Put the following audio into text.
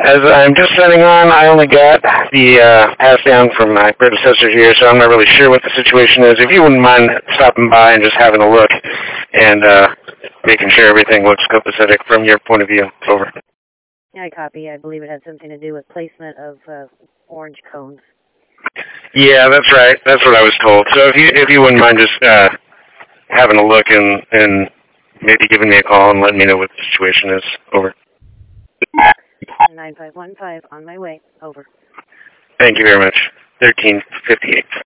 As I'm just signing on, I only got the pass down from my predecessor here, so I'm not really sure what the situation is. If you wouldn't mind stopping by and just having a look and making sure everything looks copacetic from your point of view. Over. Yeah, I copy. I believe it had something to do with placement of orange cones. Yeah, that's right. That's what I was told. So if you wouldn't mind just having a look and maybe giving me a call and letting me know what the situation is. Over. 9515 on my way. Over. Thank you very much. 1358.